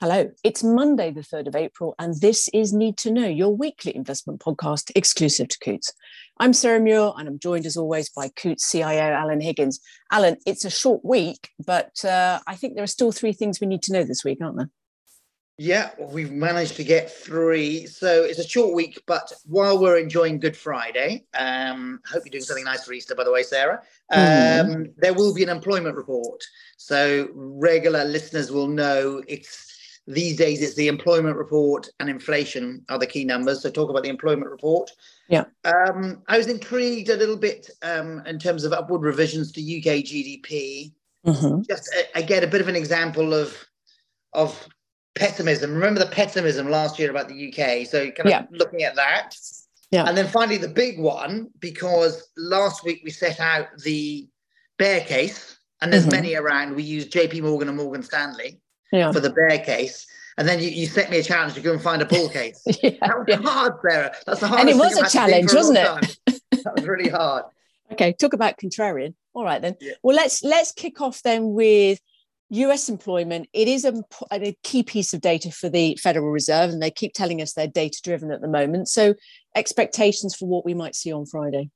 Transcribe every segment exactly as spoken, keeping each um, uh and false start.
Hello, it's Monday, the third of April, and this is Need to Know, your weekly investment podcast exclusive to Coutts. I'm Sarah Muir, and I'm joined as always by Coutts C I O Alan Higgins. Alan, it's a short week, but uh, I think there are still three things we need to know this week, aren't there? Yeah, we've managed to get three. So it's a short week, but while we're enjoying Good Friday, um, I hope you're doing something nice for Easter, by the way, Sarah, um, mm. there will be an employment report. So regular listeners will know it's these days it's the employment report and inflation are the key numbers. So talk about the employment report. Yeah. Um, I was intrigued a little bit um, in terms of upward revisions to U K G D P. Mm-hmm. Just uh, again, a bit of an example of of pessimism. Remember the pessimism last year about the U K. So kind of yeah. looking at that. Yeah. And then finally the big one, because last week we set out the bear case, and there's mm-hmm. many around. We used J P Morgan and Morgan Stanley. Yeah. For the bear case, and then you, you set me a challenge to go and find a bull case. yeah, that was yeah. hard, Sarah. That's the hardest. And it was a challenge, wasn't it? That was really hard. Okay, talk about contrarian. All right then. Yeah. Well, let's let's kick off then with U S employment. It is a, a key piece of data for the Federal Reserve, and they keep telling us they're data driven at the moment. So, expectations for what we might see on Friday.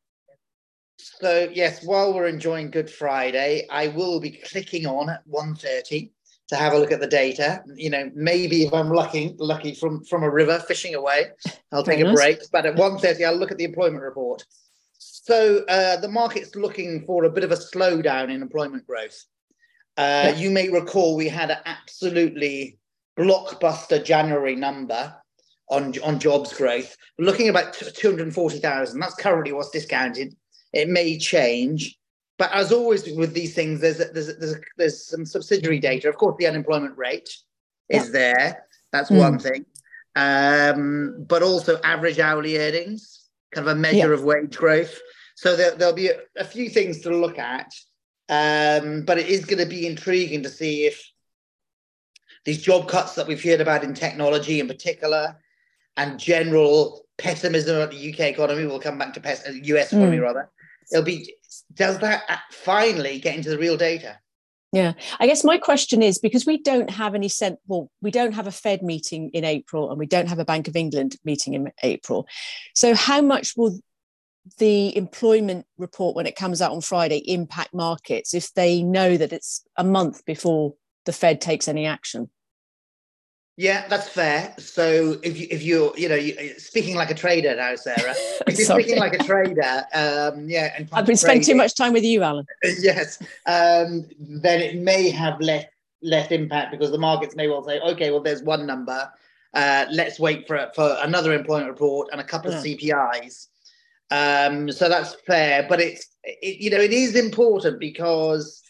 So yes, while we're enjoying Good Friday, I will be clicking on at one thirty. To have a look at the data. You know, maybe if I'm lucky, lucky from, from a river fishing away, I'll take Very a break. Nice. But at one thirty, I'll look at the employment report. So uh, the market's looking for a bit of a slowdown in employment growth. Uh, yeah. You may recall we had an absolutely blockbuster January number on, on jobs growth. We're looking at about two hundred forty thousand. That's currently what's discounted. It may change. But as always with these things, there's a, there's a, there's, a, there's some subsidiary data. Of course, the unemployment rate is yeah. there. That's mm. one thing. Um, but also average hourly earnings, kind of a measure yeah. of wage growth. So there, there'll be a, a few things to look at. Um, but it is going to be intriguing to see if these job cuts that we've heard about in technology in particular and general pessimism about the U K economy, we'll come back to pes- U S economy mm. rather. It'll be, does that finally get into the real data? Yeah, I guess my question is, because we don't have any sense, well, we don't have a Fed meeting in April and we don't have a Bank of England meeting in April. So how much will the employment report, when it comes out on Friday, impact markets if they know that it's a month before the Fed takes any action? Yeah, that's fair. So if you if you're you know you, speaking like a trader now, Sarah, if you're speaking like a trader, um, yeah, and I've been spending too much time with you, Alan. Yes, um, then it may have less less impact because the markets may well say, okay, well, there's one number. Uh, let's wait for for another employment report and a couple yeah. of C P Is. Um, so that's fair, but it's it, you know it is important because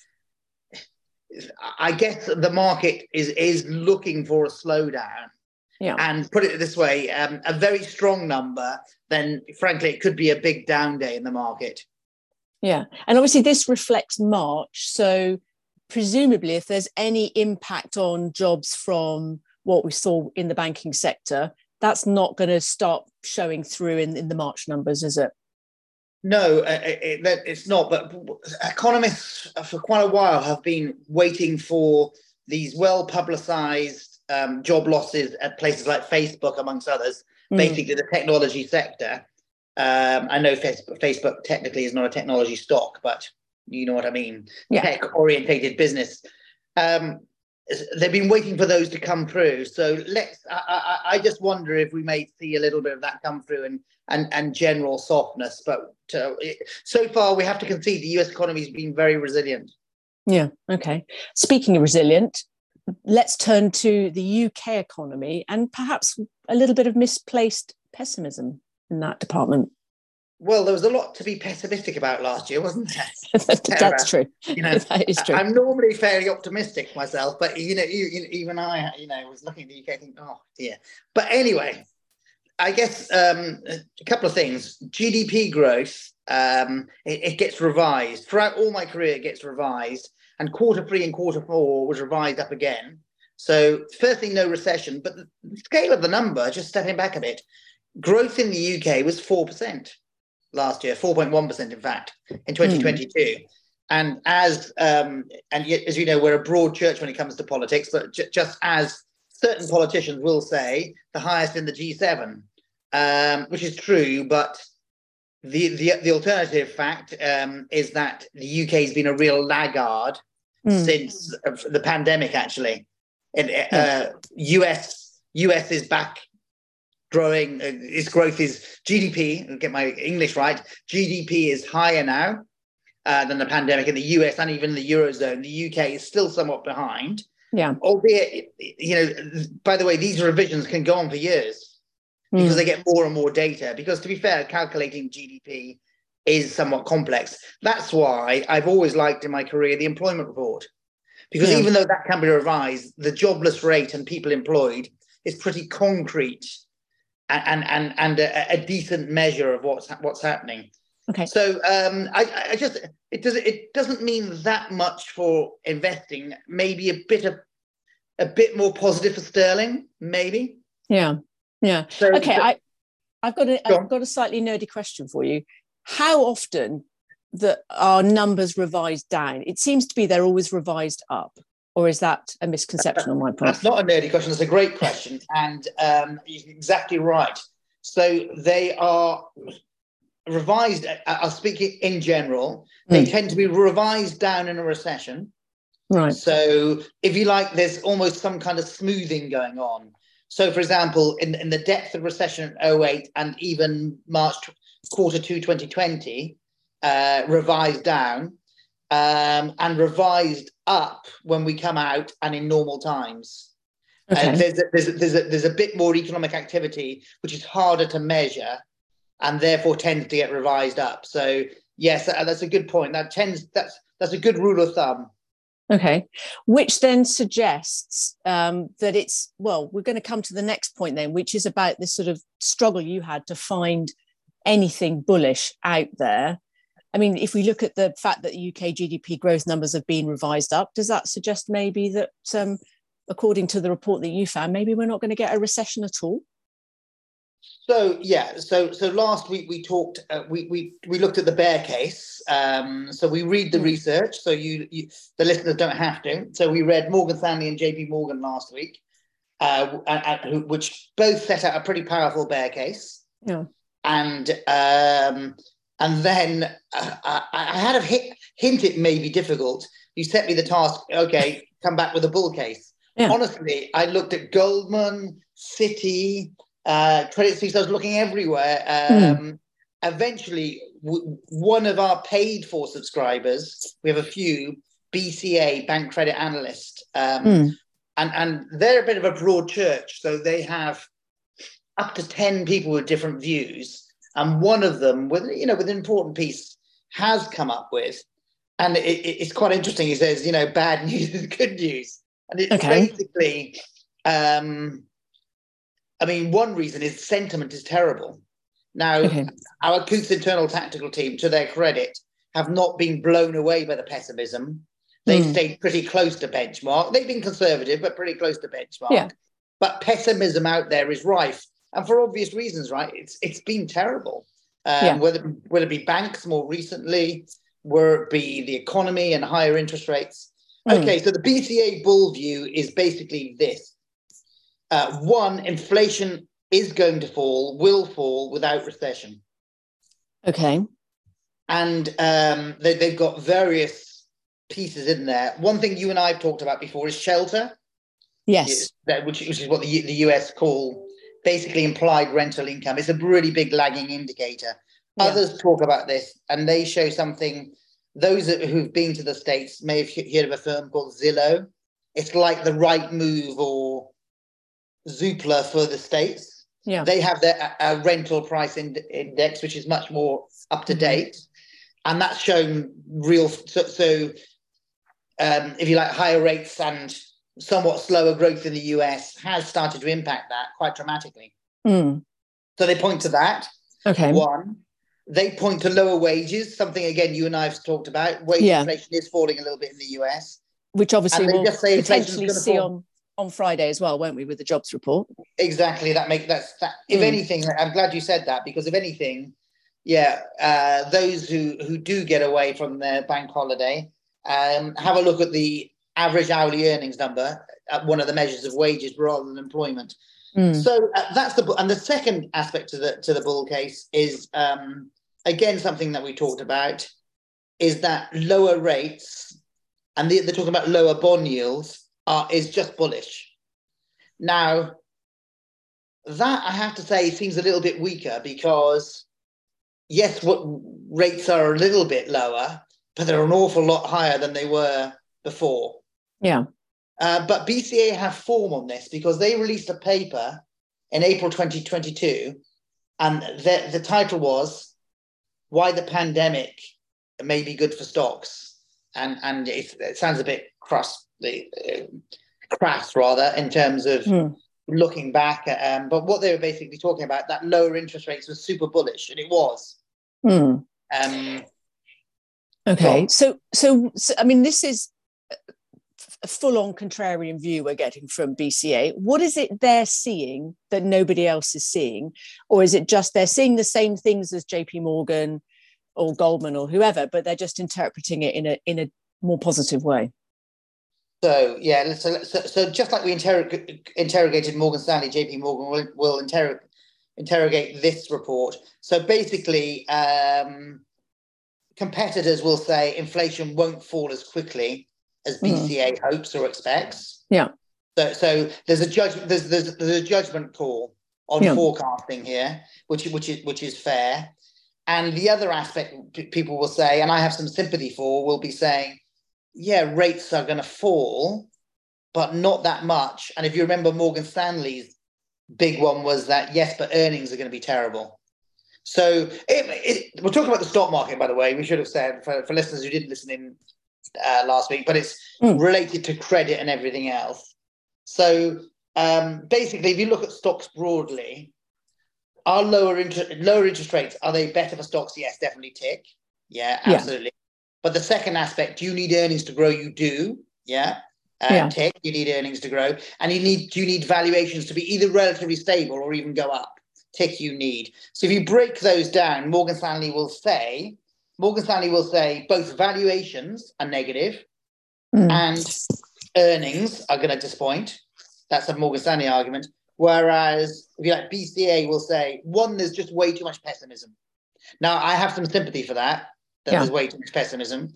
I guess the market is is looking for a slowdown. Yeah. And put it this way, um, a very strong number, then frankly, it could be a big down day in the market. Yeah. And obviously this reflects March. So presumably if there's any impact on jobs from what we saw in the banking sector, that's not going to start showing through in, in the March numbers, is it? No, it, it, it's not. But economists for quite a while have been waiting for these well-publicized um, job losses at places like Facebook, amongst others, mm. basically the technology sector. Um, I know Facebook, Facebook technically is not a technology stock, but you know what I mean. Yeah. Tech-orientated business. Um, they've been waiting for those to come through. So let's. I, I, I just wonder if we may see a little bit of that come through and and, and general softness. But uh, it, so far, we have to concede the U S economy has been very resilient. Yeah. Okay. Speaking of resilient, let's turn to the U K economy and perhaps a little bit of misplaced pessimism in that department. Well, there was a lot to be pessimistic about last year, wasn't there? That's true. You know, that is true. I'm normally fairly optimistic myself, but you know, you, you, even I, you know, was looking at the U K, thinking, oh dear. But anyway, I guess um, a couple of things. G D P growth, um, it, it gets revised throughout all my career. It gets revised, and quarter three and quarter four was revised up again. So, firstly, no recession, but the scale of the number, just stepping back a bit, growth in the U K was four percent. Last year, four point one percent, in fact, in twenty twenty-two. Mm. And as um, and yet, as you know, we're a broad church when it comes to politics, but j- just as certain politicians will say the highest in the G seven, um, which is true, but the the, the alternative fact um, is that the U K has been a real laggard mm. since the pandemic, actually. And, uh, yeah. U S U S is back growing. Uh, its growth is G D P, I'll get my English right, G D P is higher now uh, than the pandemic in the U S and even the Eurozone. The U K is still somewhat behind. Yeah. Albeit, you know, by the way, these revisions can go on for years because mm. they get more and more data. Because to be fair, calculating G D P is somewhat complex. That's why I've always liked in my career the employment report. Because yeah. even though that can be revised, the jobless rate and people employed is pretty concrete and and and a, a decent measure of what's what's happening. Okay. So um, I, I just it does it doesn't mean that much for investing. Maybe a bit of a bit more positive for sterling. Maybe. Yeah. Yeah. So, okay. so, I I've got a go I've got a slightly nerdy question for you. How often that are numbers revised down? It seems to be they're always revised up, or is that a misconception on my part? That's not a nerdy question. It's a great question, and um, you're exactly right. So they are revised. I'll speak in general. They mm. tend to be revised down in a recession. Right. So if you like, there's almost some kind of smoothing going on. So, for example, in, in the depth of recession in oh eight and even March quarter two twenty twenty, uh, revised down um, and revised up when we come out and in normal times. Okay. Uh, there's, a, there's, a, there's, a, there's a bit more economic activity, which is harder to measure and therefore tends to get revised up. So, yes, that's a good point. That tends that's that's a good rule of thumb. Okay, which then suggests um, that it's, well, we're going to come to the next point then, which is about this sort of struggle you had to find anything bullish out there. I mean, if we look at the fact that U K G D P growth numbers have been revised up, does that suggest maybe that, um, according to the report that you found, maybe we're not going to get a recession at all? So yeah, so so last week we talked, uh, we we we looked at the bear case. Um, so we read the research. So you, you the listeners don't have to. So we read Morgan Stanley and J P Morgan last week, uh, and, and, which both set out a pretty powerful bear case. Yeah. And um, and then uh, I, I had a hit, hint it may be difficult. You set me the task. Okay, come back with a bull case. Yeah. Honestly, I looked at Goldman, Citi. Uh, Credit Suisse, I was looking everywhere. Um, mm. Eventually, w- one of our paid for subscribers, we have a few, B C A, Bank Credit Analyst, um, mm. and, and they're a bit of a broad church. So they have up to ten people with different views. And one of them, with you know, with an important piece, has come up with, and it, it, it's quite interesting. He says, you know, bad news is good news. And it's okay. basically... Um, I mean, one reason is sentiment is terrible. Now, okay. our Coutts internal tactical team, to their credit, have not been blown away by the pessimism. They've mm. stayed pretty close to benchmark. They've been conservative, but pretty close to benchmark. Yeah. But pessimism out there is rife. And for obvious reasons, right? It's It's been terrible. Um, yeah. Whether, whether it be banks more recently, whether it be the economy and higher interest rates. Mm. Okay, so the B C A bull view is basically this. Uh, one, inflation is going to fall, will fall without recession. Okay. And um, they, they've got various pieces in there. One thing you and I have talked about before is shelter. Yes. Which, which is what the, the U S call basically implied rental income. It's a really big lagging indicator. Yeah. Others talk about this and they show something. Those who've been to the States may have heard of a firm called Zillow. It's like the Rightmove or Zoopla for the States. Yeah. They have their uh, rental price ind- index, which is much more up to date. Mm-hmm. And that's shown real. So, so um, if you like, higher rates and somewhat slower growth in the U S has started to impact that quite dramatically. Mm. So they point to that. Okay. One, they point to lower wages, something, again, you and I have talked about. Wage yeah. inflation is falling a little bit in the U S. Which obviously we'll just say potentially see fall. on. on Friday as well, won't we, with the jobs report? Exactly. That make that's that. If mm. anything, I'm glad you said that, because if anything, yeah, uh, those who who do get away from their bank holiday, um, have a look at the average hourly earnings number. uh, one of the measures of wages rather than employment. Mm. So uh, that's the and the second aspect to the to the bull case is um, again something that we talked about is that lower rates and the, they're talking about lower bond yields are is just bullish. Now that I have to say seems a little bit weaker because yes, what rates are a little bit lower, but they're an awful lot higher than they were before. Yeah. Uh, but B C A have form on this because they released a paper in April twenty twenty-two, and the, the title was "Why the Pandemic May Be Good for Stocks," and and it, it sounds a bit crass, uh, crass rather in terms of mm. looking back. At, um, but what they were basically talking about, that lower interest rates was super bullish, and it was. Mm. Um, okay, so, so so I mean, this is a full-on contrarian view we're getting from B C A. What is it they're seeing that nobody else is seeing? Or is it just they're seeing the same things as J P Morgan or Goldman or whoever, but they're just interpreting it in a in a more positive way? So, yeah, so, so, so just like we interrog- interrogated Morgan Stanley, J P Morgan will, will interrog- interrogate this report. So basically, um, competitors will say inflation won't fall as quickly as B C A mm. hopes or expects. Yeah. So, so there's a judge. There's there's, there's a judgment call on yeah. forecasting here, which which is which is fair. And the other aspect p- people will say, and I have some sympathy for, will be saying, yeah, rates are going to fall, but not that much. And if you remember, Morgan Stanley's big one was that yes, but earnings are going to be terrible. So it, it, we're talking about the stock market, by the way. We should have said for, for listeners who didn't listen in. Uh, last week, but it's mm. related to credit and everything else. So um, basically, if you look at stocks broadly, are lower interest lower interest rates, are they better for stocks? Yes, definitely tick. Yeah, absolutely. Yeah. But the second aspect, do you need earnings to grow? You do. Yeah. Uh, yeah. Tick. You need earnings to grow, and you need do you need valuations to be either relatively stable or even go up? Tick. You need. So if you break those down, Morgan Stanley will say. Morgan Stanley will say both valuations are negative mm. and earnings are going to disappoint. That's a Morgan Stanley argument. Whereas, if you like, B C A will say, one, there's just way too much pessimism. Now, I have some sympathy for that, that yeah. there's way too much pessimism.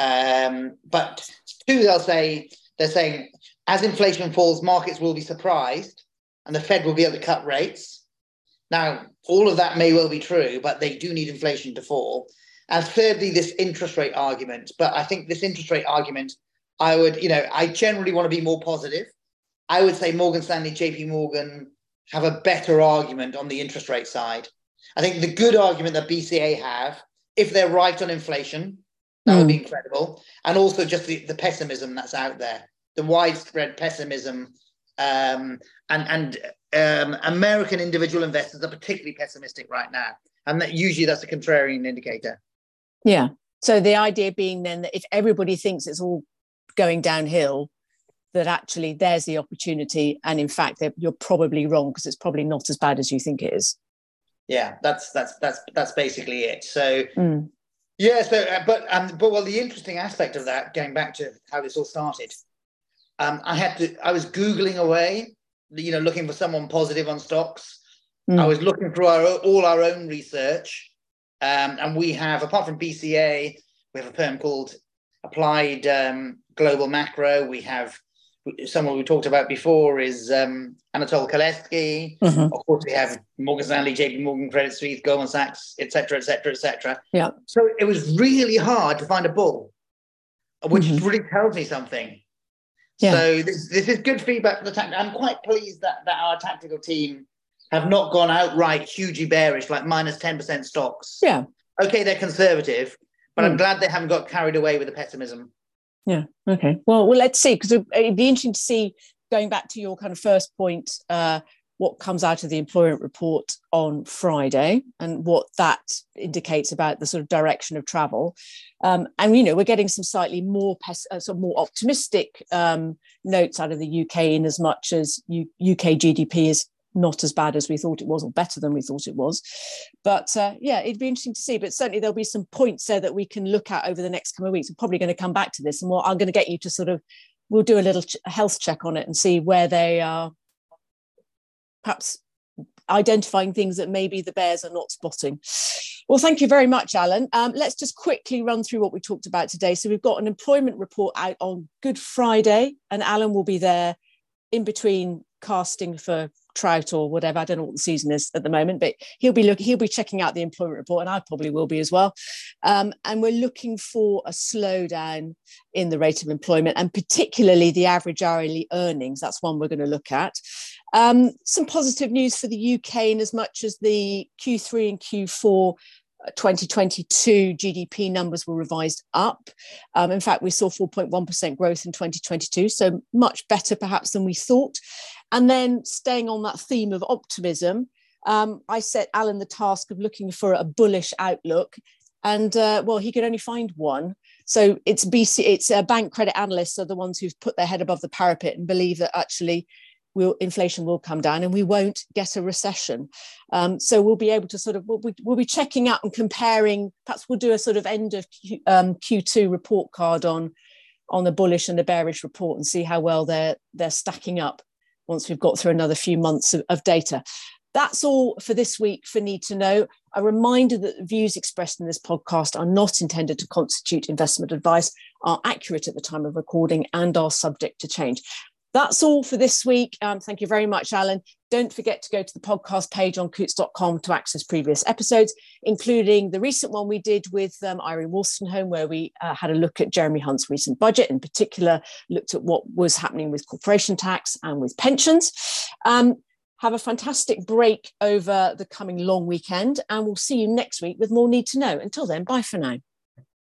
Um, but two, they'll say, they're saying, as inflation falls, markets will be surprised and the Fed will be able to cut rates. Now, all of that may well be true, but they do need inflation to fall. And thirdly, this interest rate argument. But I think this interest rate argument, I would, you know, I generally want to be more positive. I would say Morgan Stanley, J P Morgan have a better argument on the interest rate side. I think the good argument that B C A have, if they're right on inflation, that mm. would be incredible. And also just the, the pessimism that's out there, the widespread pessimism. Um, and and um, American individual investors are particularly pessimistic right now. And that usually that's a contrarian indicator. Yeah. So the idea being then that if everybody thinks it's all going downhill, that actually there's the opportunity. And in fact, you're probably wrong because it's probably not as bad as you think it is. Yeah, that's that's that's that's basically it. So mm. yeah, so uh, but um, but well, the interesting aspect of that, going back to how this all started, um, I had to I was Googling away, you know, looking for someone positive on stocks. Mm. I was looking through our all our own research. Um, and we have, apart from B C A, we have a firm called Applied um, Global Macro. We have someone we talked about before is um, Anatol Kaletsky. Mm-hmm. Of course, we have Morgan Stanley, J P Morgan, Credit Suisse, Goldman Sachs, et cetera, et cetera, et cetera. Yeah. So it was really hard to find a bull, which mm-hmm. really tells me something. Yeah. So this, this is good feedback for the tactical. I'm quite pleased that, that our tactical team have not gone outright hugely bearish, like minus ten percent stocks. Yeah. Okay, they're conservative, but mm. I'm glad they haven't got carried away with the pessimism. Yeah. Okay. Well, well, let's see, because it'd be interesting to see, going back to your kind of first point, uh, what comes out of the employment report on Friday and what that indicates about the sort of direction of travel. Um, and, you know, we're getting some slightly more pes- uh, some more optimistic um, notes out of the U K, in as much as U- UK G D P is not as bad as we thought it was, or better than we thought it was. But uh, yeah, it'd be interesting to see. But certainly there'll be some points there that we can look at over the next couple of weeks. We're probably going to come back to this, and we'll, I'm going to get you to sort of we'll do a little ch- health check on it and see where they are perhaps identifying things that maybe the bears are not spotting. Well, thank you very much, Alan. Um, let's just quickly run through what we talked about today. So we've got an employment report out on Good Friday, and Alan will be there in between casting for trout or whatever. I don't know what the season is at the moment, but he'll be looking, he'll be checking out the employment report, and I probably will be as well. Um, and we're looking for a slowdown in the rate of employment, and particularly the average hourly earnings. That's one we're going to look at. Um, some positive news for the U K, in as much as the Q three and Q four twenty twenty-two G D P numbers were revised up. Um, in fact, we saw four point one percent growth in twenty twenty-two, so much better perhaps than we thought. And then staying on that theme of optimism, um, I set Alan the task of looking for a bullish outlook, and uh, well, he could only find one. So it's B C, it's uh, bank credit analysts are the ones who've put their head above the parapet and believe that actually We'll, inflation will come down and we won't get a recession. Um, so we'll be able to sort of, we'll, we'll be checking out and comparing, perhaps we'll do a sort of end of Q, um, Q two report card on, on the bullish and the bearish report and see how well they're, they're stacking up once we've got through another few months of, of data. That's all for this week for Need to Know. A reminder that the views expressed in this podcast are not intended to constitute investment advice, are accurate at the time of recording, and are subject to change. That's all for this week. Um, thank you very much, Alan. Don't forget to go to the podcast page on Coutts dot com to access previous episodes, including the recent one we did with um, Irene Wolstenholme, where we uh, had a look at Jeremy Hunt's recent budget, in particular, looked at what was happening with corporation tax and with pensions. Um, have a fantastic break over the coming long weekend, and we'll see you next week with more Need to Know. Until then, bye for now.